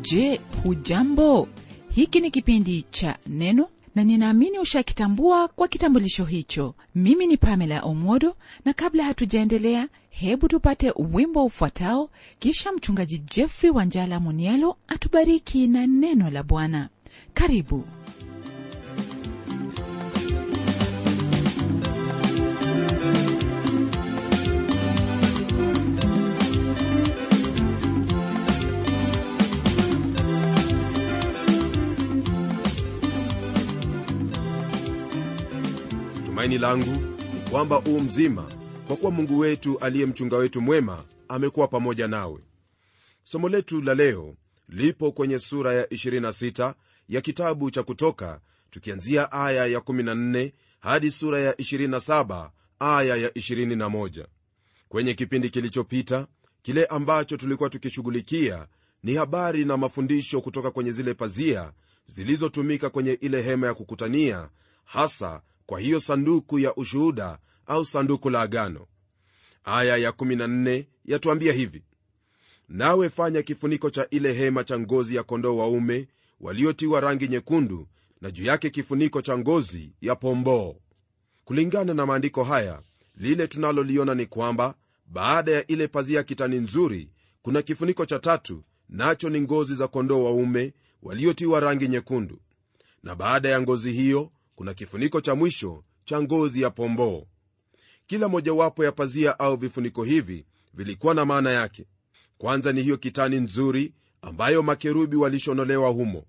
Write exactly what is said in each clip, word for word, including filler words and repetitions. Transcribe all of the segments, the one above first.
Je, hujambo? Hiki ni kipindi cha Neno na ninaamini ushakitambua kwa kitambulisho hicho. Mimi ni Pamela Omodo, na kabla hatujaendelea, hebu tupate wimbo ufuatao, kisha mchungaji Jeffrey Wanjala Munielo atubariki na neno la Bwana. Karibu. Tumaini langu ni kwamba u mzima, kwa kuwa Mungu wetu aliye mchunga wetu mwema amekuwa pamoja nawe. Somo letu la leo lipo kwenye sura ya ishirini na sita ya kitabu cha Kutoka, tukianzia aya ya kumi na nne hadi sura ya ishirini na saba aya ya ishirini na moja. Kwenye kipindi kilichopita, kile ambacho tulikuwa tukishughulikia ni habari na mafundisho kutoka kwenye zile pazia zilizotumika kwenye ile hema ya kukutania, hasa kwa hiyo sanduku ya ushuhuda au sanduku la agano. Aya ya kumi na nne yatuambia hivi: nawe fanya kifuniko cha ile hema cha ngozi ya kondoo waume waliotiwa rangi nyekundu, na juu yake kifuniko cha ngozi ya pomboo. Kulingana na maandiko haya, lile tunaloliona ni kwamba baada ya ile pazia kitani nzuri, kuna kifuniko cha tatu, nacho ni ngozi za kondoo waume waliotiwa rangi nyekundu, na baada ya ngozi hiyo kuna kifuniko cha mwisho cha ngozi ya pomboo. Kila mojawapo ya pazia au vifuniko hivi vilikuwa na maana yake. Kwanza ni hiyo kitani nzuri ambayo makerubi walishonolewa humo.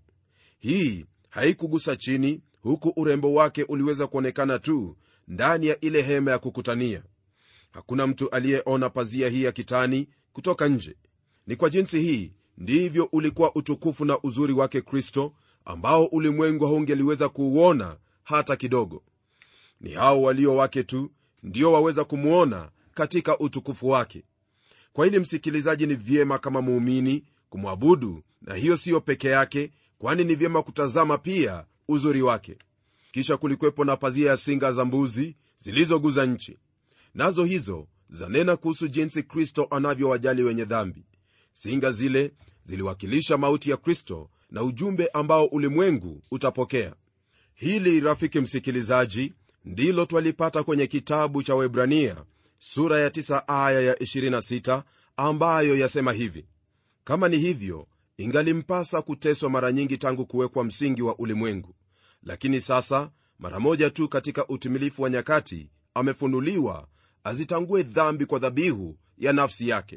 Hii haikugusa chini, huku urembo wake uliweza kuonekana tu ndani ya ile hema ya kukutania. Hakuna mtu aliyeona pazia hii ya kitani kutoka nje. Ni kwa jinsi hii ndivyo ulikuwa utukufu na uzuri wake Kristo, ambao ulimwengu haungeliweza kuuona hata kidogo. Ni hao walio wake tu ndio waweza kumuona katika utukufu wake. Kwa hili, msikilizaji, ni vyema kama muumini kumwabudu, na hiyo siyo peke yake, kwani ni vyema kutazama pia uzuri wake. Kisha kulikuwepo na pazia ya singa za mbuzi zilizoguza nchi. Nazo hizo zanena kuhusu jinsi Kristo anavyowajali wenye dhambi. Singa zile ziliwakilisha mauti ya Kristo na ujumbe ambao ulimwengu utapokea. Hili, rafiki msikilizaji, ndilo twalipata kwenye kitabu cha Waebrania sura ya tisa aya ya ishirini na sita, ambayo yasema hivi: kama ni hivyo, ingalimpasa kuteswa mara nyingi tangu kuwekwa msingi wa ulimwengu, lakini sasa mara moja tu katika utimilifu wa nyakati amefunuliwa azitangue dhambi kwa dhabihu ya nafsi yake.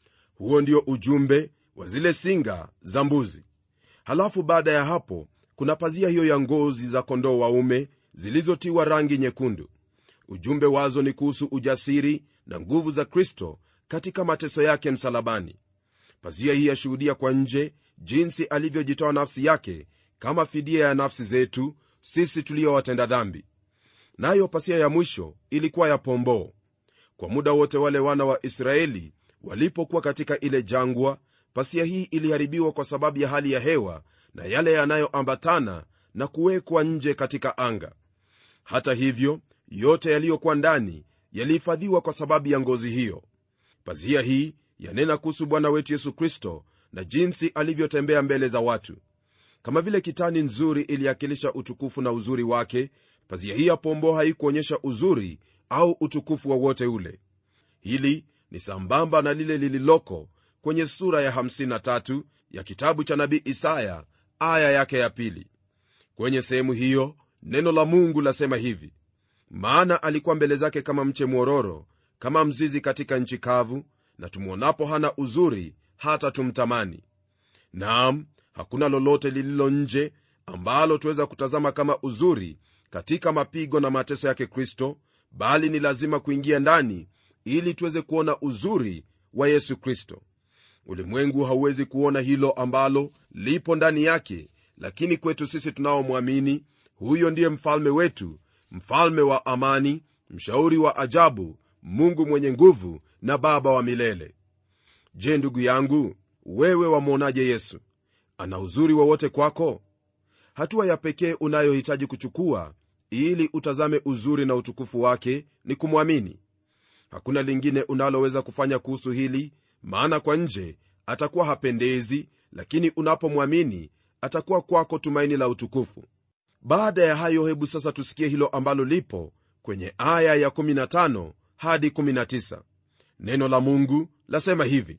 Huo ndio ujumbe wa zile singa za mbuzi. Halafu baada ya hapo kuna pazia hiyo ya ngozi za kondoo waume zilizotiwa rangi nyekundu. Ujumbe wazo ni kuhusu ujasiri na nguvu za Kristo katika mateso yake msalabani. Pazia hii yashuhudia kwa nje jinsi alivyojitoa nafsi yake kama fidia ya nafsi zetu sisi tuliowatenda dhambi. Nayo pazia ya mwisho ilikuwa ya pomboo. Kwa muda wote wale wana wa Israeli walipokuwa katika ile jangwa, pazia hii iliharibiwa kwa sababu ya hali ya hewa na yale yanayoambatana na kuwekwa nje katika anga. Hata hivyo, yote yaliyokuwa ndani yalihifadhiwa kwa sababu ya ngozi hiyo. Pazia hii yanena kuhusu Bwana wetu Yesu Kristo na jinsi alivyotembea mbele za watu. Kama vile kitani nzuri iliakilisha utukufu na uzuri wake, pazia hii ya pomboo haikuonyesha uzuri au utukufu wowote ule. Hili ni sambamba na lile lililoko kwenye sura ya hamsini na tatu ya kitabu cha nabii Isaya aya yake ya pili. Kwenye sehemu hiyo neno la Mungu lasema hivi: maana alikuwa mbele zake kama mche mwororo, kama mzizi katika nchi kavu, na tumuonapo hana uzuri hata tumtamani. Naam, hakuna lolote lililo nje ambalo tuweza kutazama kama uzuri katika mapigo na mateso yake Kristo, bali ni lazima kuingia ndani ili tuweze kuona uzuri wa Yesu Kristo. Ulimwengu hauwezi kuona hilo ambalo lipo ndani yake, lakini kwetu sisi tunaomwamini, huyo ndiye mfalme wetu, mfalme wa amani, mshauri wa ajabu, Mungu mwenye nguvu na Baba wa milele. Je, ndugu yangu, wewe wamwonaje Yesu? Ana uzuri wowote kwako? Hatua ya pekee unayohitaji kuchukua ili utazame uzuri na utukufu wake ni kumwamini. Hakuna lingine unaloweza kufanya kuhusu hili, maana kwa nje atakuwa hapendezi, lakini unapomwamini atakuwa kwako tumaini la utukufu. Baada ya hayo, hebu sasa tusikie hilo ambalo lipo kwenye aya ya kumi na tano hadi kumi na tisa. Neno la Mungu lasema hivi: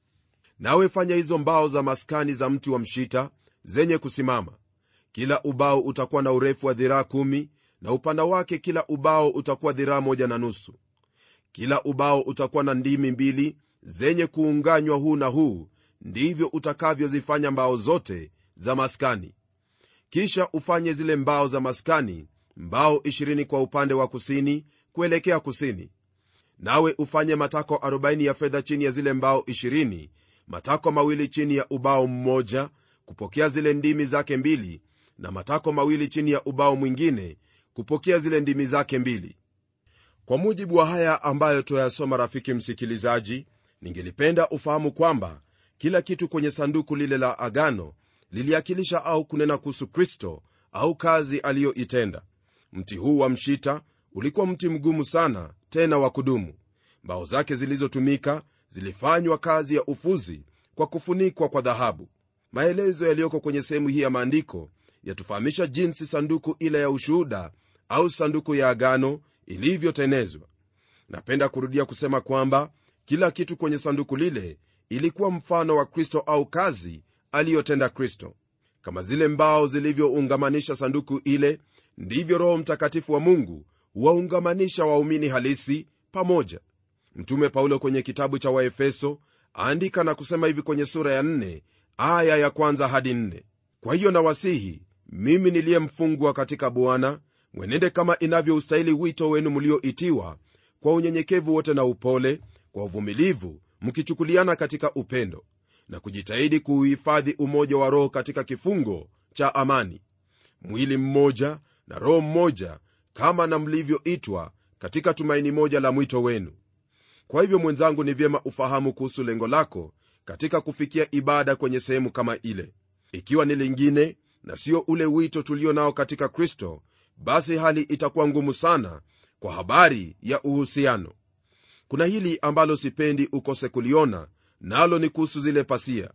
nawe fanya hizo mbao za maskani za mti wa mshita zenye kusimama. Kila ubao utakuwa na urefu wa dhiraa kumi, na upana wake kila ubao utakuwa dhiraa moja na nusu. Kila ubao utakuwa na ndimi mbili zenye kuunganywa huu na huu, ndivyo utakavyozifanya mbao zote za maskani. Kisha ufanye zile mbao za maskani mbao ishirini kwa upande wa kusini kuelekea kusini. Nawe ufanye matako arobaini ya fedha chini ya zile mbao ishirini, matako mawili chini ya ubao mmoja kupokea zile ndimi zake mbili, na matako mawili chini ya ubao mwingine kupokea zile ndimi zake mbili. Kwa mujibu wa haya ambayo tuyasoma, rafiki msikilizaji, ningelipenda ufahamu kwamba kila kitu kwenye sanduku lile la agano liliakilisha au kunena kuhusu Kristo au kazi aliyoitenda. Mti huu wa mshita ulikuwa mti mgumu sana, tena wa kudumu. Mbao zake zilizotumika zilifanywa kazi ya ufuzi kwa kufunikwa kwa dhahabu. Maelezo yaliyoko kwenye sehemu hii ya maandiko yatufahamisha jinsi sanduku ile ya ushuhuda au sanduku ya agano ilivyotenezwa. Napenda kurudia kusema kwamba kila kitu kwenye sanduku lile ilikuwa mfano wa Kristo au kazi aliyotenda Kristo. Kama zile mbao zilivyoungamanisha sanduku ile, ndivyo Roho Mtakatifu wa Mungu huwaungamanisha waumini halisi pamoja. Mtume Paulo kwenye kitabu cha Waefeso aandika na kusema hivi kwenye sura ya nne aya ya kwanza hadi nne: kwa hiyo nawasihi mimi niliyemfungwa katika Bwana, mwenende kama inavyoustahili wito wenu mlioitiwa, kwa unyenyekevu wote na upole, kwa uvumilivu, mkichukuliana katika upendo, na kujitahidi kuuhifadhi umoja wa Roho katika kifungo cha amani. Mwili mmoja na Roho mmoja, kama na mlivyoitwa katika tumaini moja la mwito wenu. Kwa hivyo mwenzangu, ni vyema ufahamu kuhusu lengo lako katika kufikia ibada kwenye sehemu kama ile. Ikiwa ni lingine na sio ule wito tulio nao katika Kristo, basi hali itakuwa ngumu sana kwa habari ya uhusiano. Kuna hili ambalo sipendi ukose kuliona, nalo ni kuhusu zile pasia.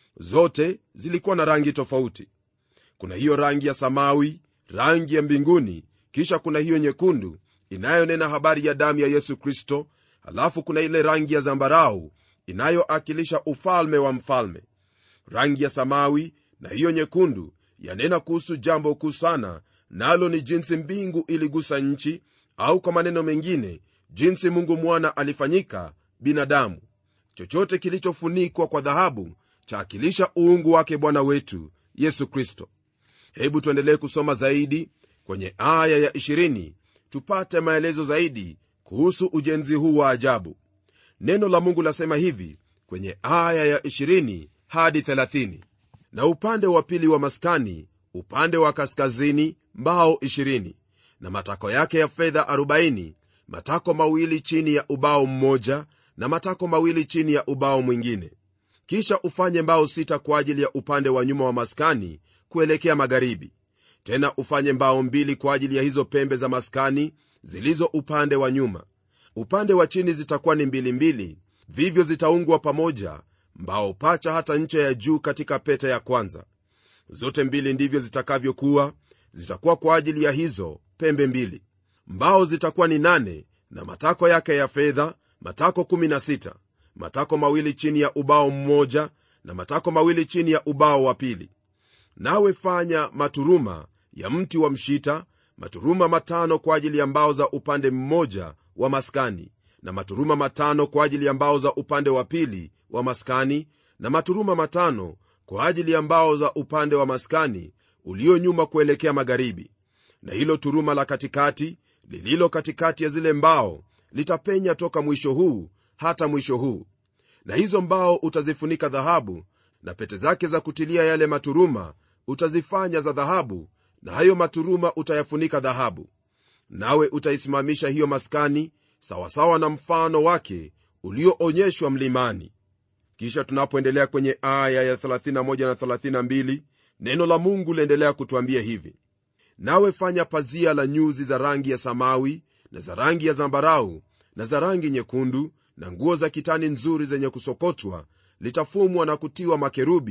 Zote zilikuwa na rangi tofauti. Kuna hiyo rangi ya samawi, rangi ya mbinguni, kisha kuna hiyo nyekundu inayonena habari ya damu ya Yesu Kristo, halafu kuna ile rangi ya zambarau inayoakilisha ufalme wa mfalme. Rangi ya samawi na hiyo nyekundu yanena kuhusu jambo kuu sana, nalo ni jinsi mbingu iligusa nchi, au kwa maneno mengine, jinsi Mungu mwana alifanyika binadamu. Chochote kilichofunikwa kwa dhahabu chaakilisha uungu wake Bwana wetu Yesu Kristo. Hebu tuendelee kusoma zaidi kwenye aya ya ishirini tupate maelezo zaidi kuhusu ujenzi huu wa ajabu. Neno la Mungu lasema hivi kwenye aya ya ishirini hadi thelathini: na upande wa pili wa maskani, upande wa kaskazini, mbao ishirini, na matako yake ya fedha arobaini, matako mawili chini ya ubao mmoja na matako mawili chini ya ubao mwingine. Kisha ufanye mbao sita kwa ajili ya upande wa nyuma wa maskani kuelekea magharibi. Tena ufanye mbao mbili kwa ajili ya hizo pembe za maskani zilizo upande wa nyuma. Upande wa chini zitakuwa ni mbili mbili, vivyo zitaungwa pamoja, mbao pacha hata ncha ya juu katika pete ya kwanza. Zote mbili ndivyo zitakavyokuwa, zitakuwa kwa ajili ya hizo pembe mbili. Mbao zitakuwa ni nane, na matako yake ya fedha matako kumi na sita, matako mawili chini ya ubao mmoja na matako mawili chini ya ubao wa pili. Nawe fanya maturuma ya mti wa mshita, maturuma matano kwa ajili ya mbao za upande mmoja wa maskani, na maturuma matano kwa ajili ya mbao za upande wa pili wa maskani, na maturuma matano kwa ajili ya mbao za upande wa maskani ulio nyuma kuelekea magharibi. Na hilo turuma la katikati lililo katikati ya zile mbao litapenya toka mwisho huu hata mwisho huu. Na hizo mbao utazifunika dhahabu, na pete zake za kutilia yale maturuma utazifanya za dhahabu, na hayo maturuma utayafunika dhahabu. Nawe utaisimamisha hiyo maskani sawasawa na mfano wake ulioonyeshwa mlimani. Kisha tunapoendelea kwenye aya ya thelathini na moja na thelathini na mbili, neno la Mungu liendelea kutuambia hivi: nawe fanya pazia la nyuzi za rangi ya samawi na za rangi ya zambarau na za rangi nyekundu, na nguo za kitani nzuri zenye kusokotwa, litafumwa na kutiwa makerubi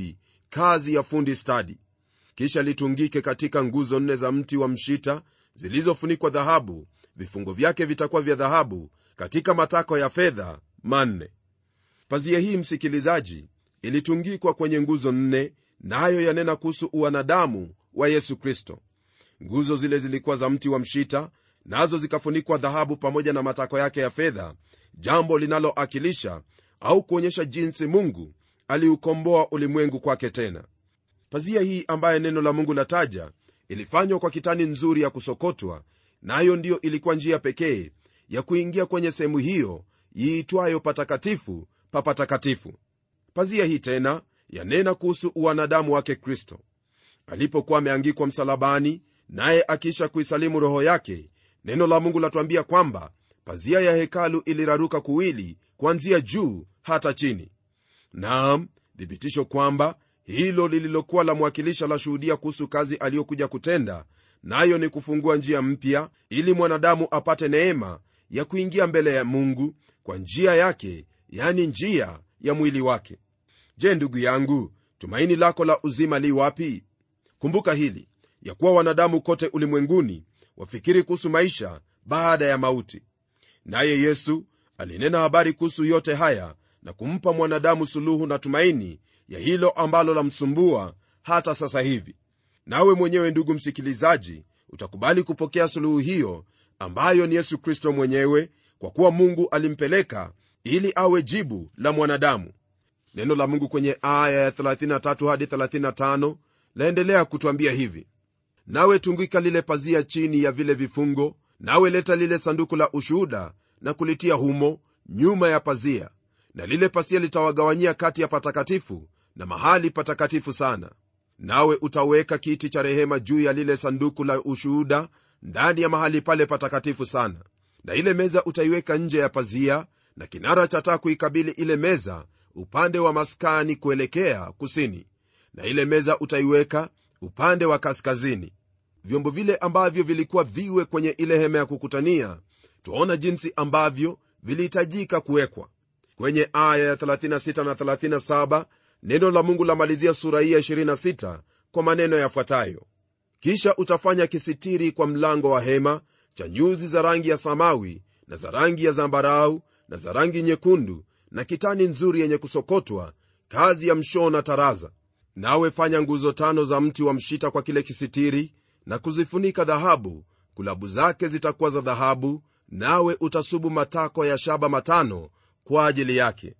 kazi ya fundi stadi. Kisha litungike katika nguzo nne za mti wa mshita zilizofunikwa dhahabu, vifungo vyake vitakuwa vya dhahabu katika matako ya fedha manne. Pazia hii, msikilizaji, ilitungikwa kwenye nguzo nne, nayo na yanena kuhusu uwanadamu wa Yesu Kristo. Nguzo zile zilikuwa za mti wa mshita, nazo zikafunikwa dhahabu pamoja na matako yake ya fedha, jambo linaloakilisha au kuonyesha jinsi Mungu aliukomboa ulimwengu kwake tena. Pazia hii ambaye neno la Mungu lataja ilifanywa kwa kitani nzuri ya kusokotwa, nayo ndiyo ilikuwa njia pekee ya kuingia kwenye sehemu hiyo iitwayo patakatifu pa patakatifu. Pazia hii tena yanena kuhusu uwanadamu wake Kristo. Alipokuwa ameangikwa msalabani, naye akisha kuisalimu roho yake, neno la Mungu latuambia kwamba pazia ya hekalu iliraruka kuwili kuanzia juu hata chini. Naam, thibitisho kwamba hilo lililokuwa la mwakilisha la shuhudia kuhusu kazi aliyokuja kutenda, nayo ni kufungua njia mpya ili mwanadamu apate neema ya kuingia mbele ya Mungu kwa njia yake, yani njia ya mwili wake. Je, ndugu yangu, tumaini lako la uzima li wapi? Kumbuka hili ya kuwa wanadamu kote ulimwenguni wafikiri kuhusu maisha baada ya mauti, naye Yesu alinena habari kuhusu yote haya na kumpa mwanadamu suluhu na tumaini ya hilo ambalo lamsumbua hata sasa hivi. Nawe mwenyewe, ndugu msikilizaji, utakubali kupokea suluhu hiyo ambayo ni Yesu Kristo mwenyewe, kwa kuwa Mungu alimpeleka ili awe jibu la mwanadamu. Neno la Mungu kwenye aya ya thelathini na tatu hadi thelathini na tano laendelea kutuambia hivi: nawe tungika lile pazia chini ya vile vifungo, nawe leta lile sanduku la ushuhuda na kulitia humo nyuma ya pazia, na lile pazia litawagawanyia kati ya patakatifu na mahali patakatifu sana. Nawe utaweka kiti cha rehema juu ya lile sanduku la ushuhuda ndani ya mahali pale patakatifu sana, na ile meza utaiweka nje ya pazia, na kinara cha taa kuikabili ile meza upande wa maskani kuelekea kusini, na ile meza utaiweka upande wa kaskazini. Vyombo vile ambavyo vilikuwa viwe kwenye ile hema ya kukutania, tuona jinsi ambavyo vilihitajika kuwekwa. Kwenye aya ya thelathini na sita na thelathini na saba neno la Mungu lamalizia sura hii ya ishirini na sita kwa maneno yafuatayo: kisha utafanya kisitiri kwa mlango wa hema cha nyuzi za rangi ya samawi na za rangi ya zambarau na za rangi nyekundu na kitani nzuri yenye kusokotwa, kazi ya mshona taraza. Nawe fanya nguzo tano za mti wa mshita kwa kile kisitiri na kuzifunika dhahabu, kulabu zake zitakuwa za dhahabu, nawe utasubu matako ya shaba matano kwa ajili yake.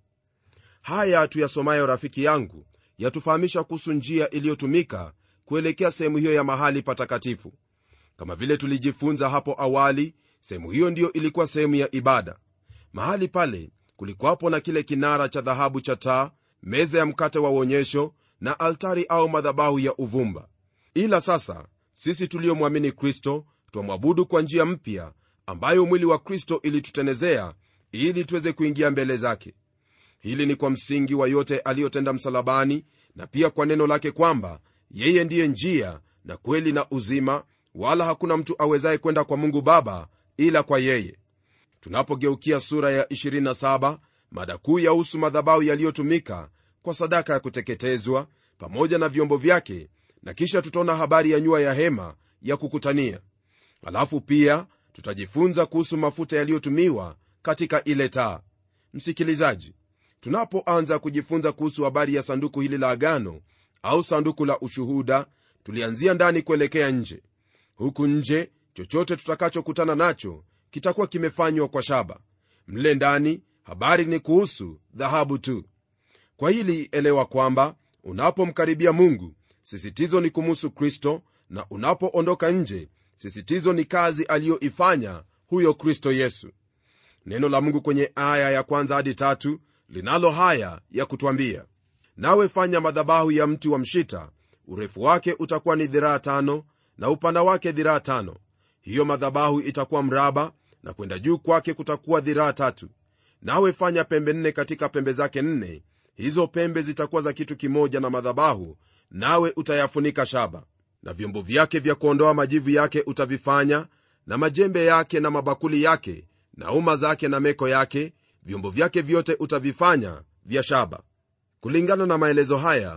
Haya tuyasomayo, rafiki yangu, yatufahamisha kuhusu njia iliyotumika kuelekea sehemu hiyo ya mahali patakatifu. Kama vile tulijifunza hapo awali, sehemu hiyo ndiyo ilikuwa sehemu ya ibada. Mahali pale kulikuwapo na kile kinara cha dhahabu cha taa, meza ya mkate wa uonyesho na altari au madhabahu ya uvumba. Ila sasa sisi tuliomwamini Kristo twamwabudu kwa njia mpya ambayo mwili wa Kristo ilitutenezea ili tuweze kuingia mbele zake. Hili ni kwa msingi wa yote aliyotenda msalabani, na pia kwa neno lake kwamba yeye ndiye njia na kweli na uzima, wala hakuna mtu awezaye kwenda kwa Mungu Baba ila kwa yeye. Tunapogeukia sura ya ishirini na saba, mada kuu yahusu madhabahu yaliyotumika kwa sadaka ya kuteketezwa pamoja na vyombo vyake, na kisha tutaona habari ya nyua ya hema ya kukutania. Alafu pia tutajifunza kuhusu mafuta yaliyotumiwa katika ile taa. Msikilizaji, tunapoanza kujifunza kuhusu habari ya sanduku hili la agano au sanduku la ushuhuda, tulianzia ndani kuelekea nje. Huku nje, chochote tutakachokutana nacho kitakuwa kimefanywa kwa shaba. Mle ndani, habari ni kuhusu dhahabu tu. Kwa hili elewa kwamba unapomkaribia Mungu, sisitizo ni kumhusu Kristo, na unapoondoka nje, sisitizo ni kazi aliyoifanya huyo Kristo Yesu. Neno la Mungu kwenye aya ya kwanza hadi tatu linalo haya ya kutuambia: nawe fanya madhabahu ya mti wa mshita, urefu wake utakuwa ni dhiraa tano na upana wake dhiraa tano. Hiyo madhabahu itakuwa mraba, na kwenda juu kwake kutakuwa dhiraa tatu. Nawe fanya pembe nne katika pembe zake nne, hizo pembe zitakuwa za kitu kimoja na madhabahu, nawe utayafunika shaba. Na vyombo vyake vya kuondoa majivu yake utavifanya, na majembe yake na mabakuli yake na uma zake na meko yake, vyombo vyake vyote utavifanya vya shaba. Kulingana na maelezo haya,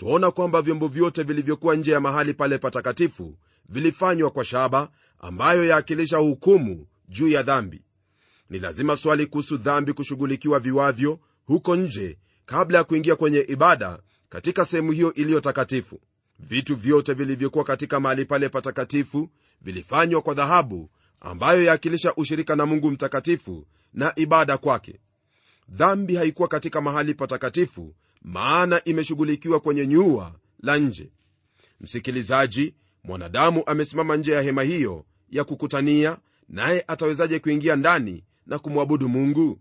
tuona kwamba vyombo vyote vilivyokuwa nje ya mahali pale patakatifu vilifanywa kwa shaba, ambayo yaakilisha hukumu juu ya dhambi. Ni lazima swali kuhusu dhambi kushughulikiwa viwavyo huko nje kabla ya kuingia kwenye ibada katika sehemu hiyo iliyo takatifu. Vitu vyote vilivyokuwa katika mahali pale patakatifu vilifanywa kwa dhahabu, ambayo yaakilisha ushirika na Mungu mtakatifu na ibada kwake. Dhambi haikuwa katika mahali patakatifu, maana imeshughulikiwa kwenye nyua la nje. Msikilizaji, mwanadamu amesimama nje ya hema hiyo ya kukutania, naye atawezaje kuingia ndani na kumwabudu Mungu?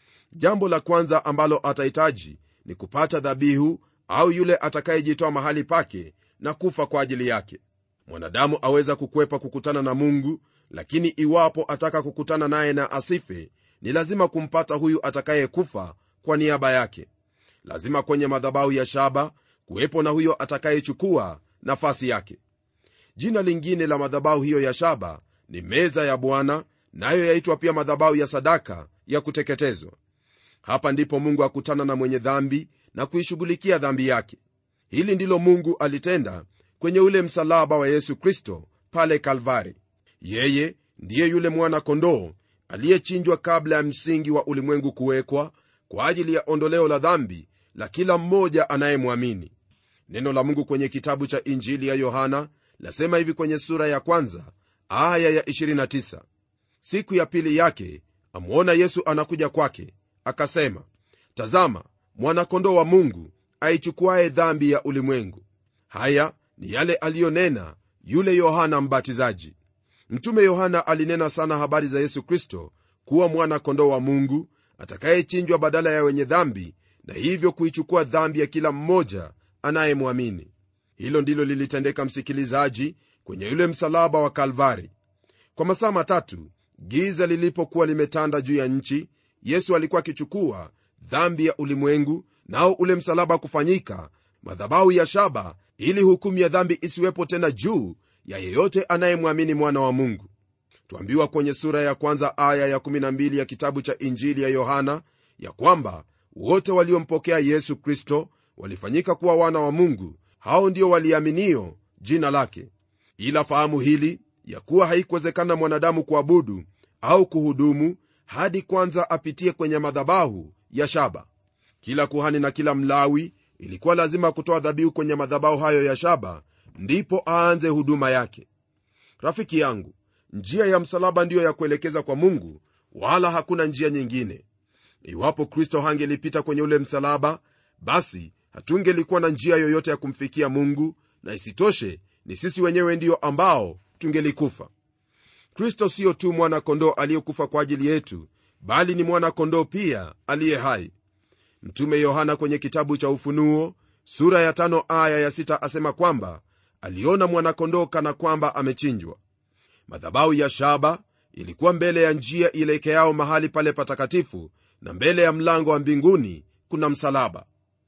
Jambo la kwanza ambalo atahitaji ni kupata dhabihu, au yule atakayejitoa mahali pake na kufa kwa ajili yake. Mwanadamu aweza kukwepa kukutana na Mungu, lakini iwapo ataka kukutana naye na asife, ni lazima kumpata huyu atakayekufa kwa niaba yake. Lazima kwenye madhabahu ya shaba kuwepo na huyo atakayechukua nafasi yake. Jina lingine la madhabahu hiyo ya shaba ni meza ya Bwana, nayo yaitwa pia madhabahu ya sadaka ya kuteketezwa. Hapa ndipo Mungu akutana na mwenye dhambi na kuishughulikia dhambi yake. Hili ndilo Mungu alitenda kwenye ule msalaba wa Yesu Kristo pale Kalvari. Yeye ndiye yule mwana kondoo aliyechinjwa kabla ya msingi wa ulimwengu kuwekwa kwa ajili ya ondoleo la dhambi la kila mmoja anayemwamini. Neno la Mungu kwenye kitabu cha Injili ya Yohana lasema hivi kwenye sura ya kwanza aya ya ishirini na tisa: siku ya pili yake amuona Yesu anakuja kwake, akasema, tazama mwana kondoo wa Mungu aichukuaye dhambi ya ulimwengu. Haya ni yale aliyonena yule Yohana Mbatizaji. Mtume Yohana alinena sana habari za Yesu Kristo kuwa mwana kondoo wa Mungu atakayechinjwa badala ya wenye dhambi, na hivyo kuichukua dhambi ya kila mmoja anayemwamini. Hilo ndilo lilitendeka, msikilizaji, kwenye yule msalaba wa Kalvari. Kwa masaa matatu giza lilipokuwa limetanda juu ya nchi, Yesu alikuwa akichukua dhambi ya ulimwengu, nao ule msalaba kufanyika madhabahu ya shaba, ili hukumu ya dhambi isiwepo tena juu ya yeyote anayemwamini mwana wa Mungu. Tuambiwa kwenye sura ya kwanza aya ya kumi na mbili ya kitabu cha Injili ya Yohana ya kwamba wote waliompokea Yesu Kristo walifanyika kuwa wana wa Mungu, hao ndio waliaminio jina lake. Ila fahamu hili ya kuwa haikuwezekana mwanadamu kuabudu au kuhudumu hadi kwanza apitie kwenye madhabahu ya shaba. Kila kuhani na kila Mlawi ilikuwa lazima kutoa dhabihu kwenye madhabahu hayo ya shaba, ndipo aanze huduma yake. Rafiki yangu, njia ya msalaba ndiyo ya kuelekeza kwa Mungu, wala hakuna njia nyingine. Iwapo Kristo hangelipita kwenye ule msalaba, basi hatungelikuwa na njia yoyote ya kumfikia Mungu, na isitoshe ni sisi wenyewe ndiyo ambao tungelikufa. Kristo sio tu mwana kondoo aliyekufa kwa ajili yetu, bali ni mwana kondoo pia aliye hai. Mtume Yohana kwenye kitabu cha Ufunuo sura ya tano aya ya sita asema kwamba aliona mwana kondoo kana kwamba amechinjwa. Madhabahu ya shaba ilikuwa mbele ya njia ielekeao mahali pale patakatifu, na mbele ya mlango wa mbinguni kuna msalaba.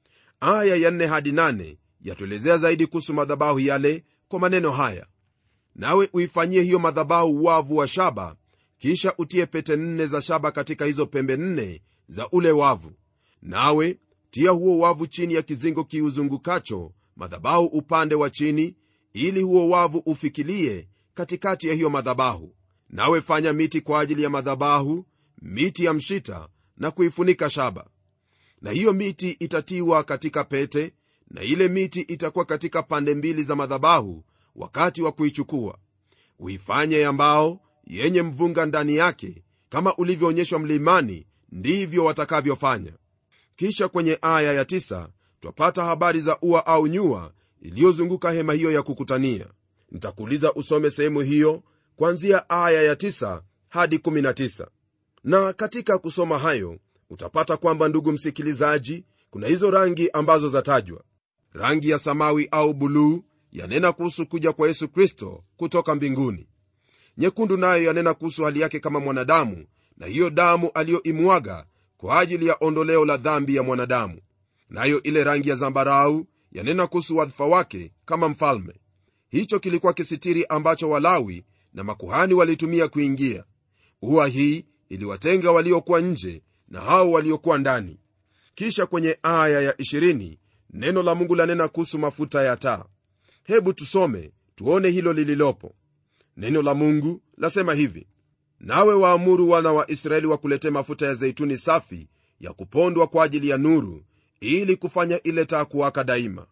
Aya ya nne hadi nane yatuelezea zaidi kuhusu madhabahu yale kwa maneno haya: nawe uifanyie hiyo madhabahu wavu wa shaba, kisha utie pete nne za shaba katika hizo pembe nne za ule wavu. Nawe tia huo wavu chini ya kizingo kiuzungukacho madhabahu upande wa chini, ili huo wavu ufikilie katikati ya hiyo madhabahu. Nawe fanya miti kwa ajili ya madhabahu, miti ya mshita, na kuifunika shaba. Na hiyo miti itatiwa katika pete, na ile miti itakuwa katika pande mbili za madhabahu wakati wa kuichukua. Uifanye ya mbao yenye mvunga ndani yake, kama ulivyoonyeshwa mlimani ndivyo watakavyofanya. Kisha kwenye aya ya tisa twapata habari za ua au nyua iliyozunguka hema hiyo ya kukutania. Nitakuuliza usome sehemu hiyo kuanzia aya ya tisa hadi kumi na tisa. Na katika kusoma hayo utapata kwamba, ndugu msikilizaji, kuna hizo rangi ambazo zatajwa. Rangi ya samawi au buluu yanena kuhusu kuja kwa Yesu Kristo kutoka mbinguni. Nyekundu nayo yanena kuhusu hali yake kama mwanadamu, na hiyo damu aliyoimwaga kwa ajili ya ondoleo la dhambi ya mwanadamu. Nayo ile rangi ya zambarau yanena kuhusu wadhifa wake kama mfalme. Hicho kilikuwa kisitiri ambacho Walawi na makuhani walitumia kuingia. Ua hii iliwatenga waliokuwa nje na hao waliokuwa ndani. Kisha kwenye aya ya ishirini neno la Mungu lanena kuhusu mafuta ya taa. Hebu tusome tuone hilo lililopo. Neno la Mungu lasema hivi: nawe waamuru wana wa Israeli wakuletee mafuta ya zeituni safi ya kupondwa kwa ajili ya nuru, ili kufanya ile taa kuwaka daima.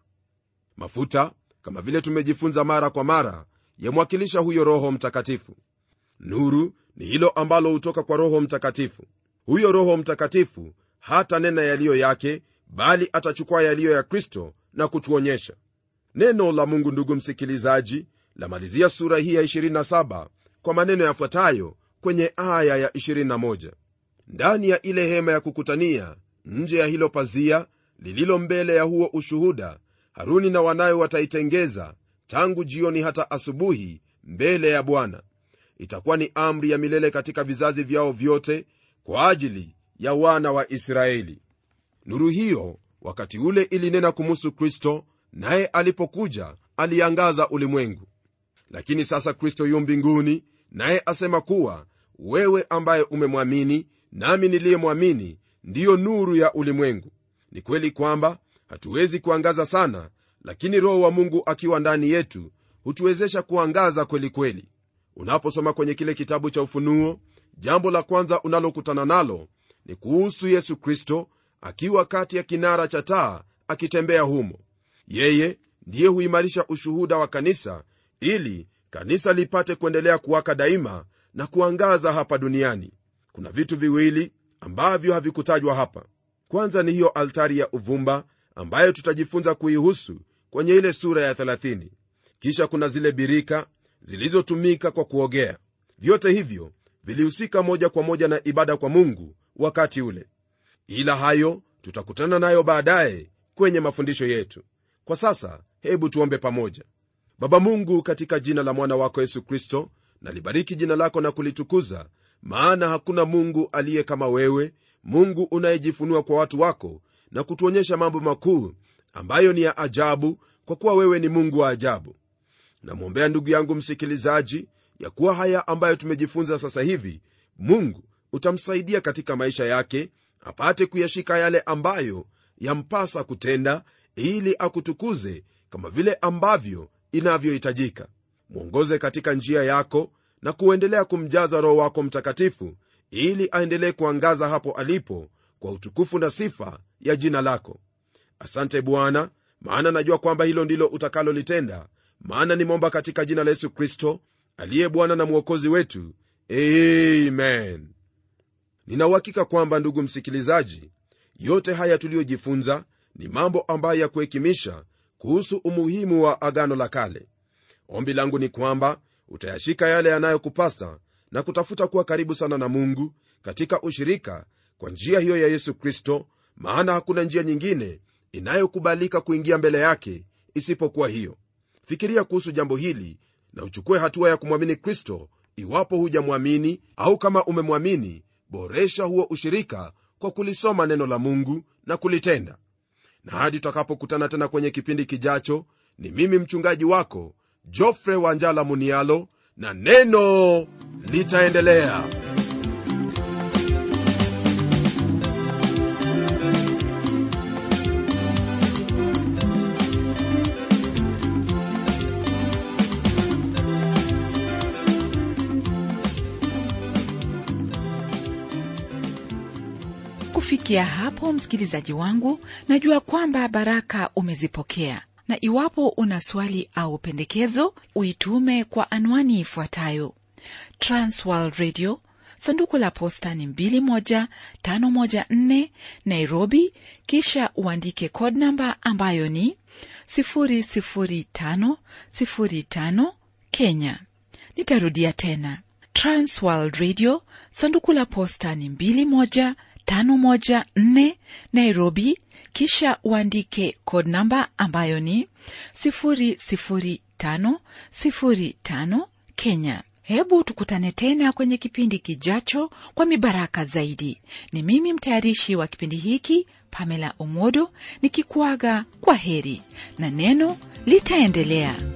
Mafuta, kama vile tumejifunza mara kwa mara, yamwakilisha huyo Roho Mtakatifu. Nuru ni hilo ambalo hutoka kwa Roho Mtakatifu. Huyo Roho Mtakatifu hata nena yaliyo yake, bali atachukua yaliyo ya Kristo na kutuonyesha. Neno la Mungu, ndugu msikilizaji, lamalizia sura hii ya ishirini na saba kwa maneno yafuatayo kwenye aya ya ishirini na moja: ndani ya ile hema ya kukutania, nje ya hilo pazia lililo mbele ya huo ushuhuda, Haruni na wanawe wataitengeza tangu jioni hata asubuhi mbele ya Bwana. Itakuwa ni amri ya milele katika vizazi vyao vyote kwa ajili ya wana wa Israeli. Nuru hiyo wakati ule ilinena kumhusu Kristo, naye alipokuja aliangaza ulimwengu. Lakini sasa Kristo yu mbinguni, naye asema kuwa wewe ambaye umemwamini nami niliyemwamini ndiyo nuru ya ulimwengu. Ni kweli kwamba hatuwezi kuangaza sana, lakini Roho wa Mungu akiwa ndani yetu hutuwezesha kuangaza kweli kweli. Unaposoma kwenye kile kitabu cha Ufunuo, jambo la kwanza unalokutana nalo ni kuhusu Yesu Kristo akiwa kati ya kinara cha taa akitembea humo. Yeye ndiye huimarisha ushuhuda wa kanisa, ili kanisa lipate kuendelea kuwaka daima na kuangaza hapa duniani. Kuna vitu viwili ambavyo havikutajwa hapa. Kwanza ni hiyo altari ya uvumba ambayo tutajifunza kuihusu kwenye ile sura ya thelathini. Kisha kuna zile birika zilizotumika kwa kuogea. Vyote hivyo vilihusika moja kwa moja na ibada kwa Mungu wakati ule. Ila hayo tutakutana nayo baadaye kwenye mafundisho yetu. Kwa sasa hebu tuombe pamoja. Baba Mungu, katika jina la mwana wako Yesu Kristo, nalibariki jina lako na kulitukuza, maana hakuna Mungu aliye kama wewe, Mungu unayejifunua kwa watu wako na kutuonyesha mambo makuu ambayo ni ya ajabu, kwa kuwa wewe ni Mungu wa ajabu. Namwombea ndugu yangu msikilizaji ya kuwa haya ambayo tumejifunza sasa hivi, Mungu utamsaidia katika maisha yake, apate kuyashika yale ambayo yampasa kutenda, ili akutukuze kama vile ambavyo inavyohitajika. Mwongoze katika njia yako na kuendelea kumjaza Roho wako Mtakatifu, ili aendelee kuangaza hapo alipo kwa utukufu na sifa ya jina lako. Asante Bwana, maana najua kwamba hilo ndilo utakalolitenda, maana nimeomba katika jina la Yesu Kristo aliye Bwana na Mwokozi wetu. Amen. Nina uhakika kwamba ndugu msikilizaji, yote haya tuliyojifunza ni mambo ambayo ya kuhekimisha kuhusu umuhimu wa Agano la Kale. Ombi langu ni kwamba utayashika yale yanayokupasa na kutafuta kuwa karibu sana na Mungu katika ushirika kwa njia hiyo ya Yesu Kristo, maana hakuna njia nyingine inayokubalika kuingia mbele yake isipokuwa hiyo. Fikiria kuhusu jambo hili na uchukue hatua ya kumwamini Kristo iwapo hujamwamini, au kama umemwamini, boresha huo ushirika kwa kulisoma neno la Mungu na kulitenda. Na hadi tutakapokutana tena kwenye kipindi kijacho, ni mimi mchungaji wako Geoffrey Wanjala Munialo, na neno litaendelea. Kufikia hapo, msikilizaji wangu, najua kwamba baraka umezipokea, na iwapo una swali au pendekezo, uitume kwa anwani ifuatayo: Transworld Radio, sanduku la posta ni mbili moja tano moja nne, Nairobi, kisha uandike code number ambayo ni sifuri sifuri tano sifuri tano, Kenya. Nitarudia tena: Transworld Radio, sanduku la posta ni mbili moja tano moja nne, Nairobi, kisha uandike code number ambayo ni sifuri sifuri tano sifuri tano, Kenya. Hebu tukutane tena kwenye kipindi kijacho kwa mibaraka zaidi. Ni mimi mtayarishi wa kipindi hiki, Pamela Omodo, nikikuaga kwa heri, na neno litaendelea.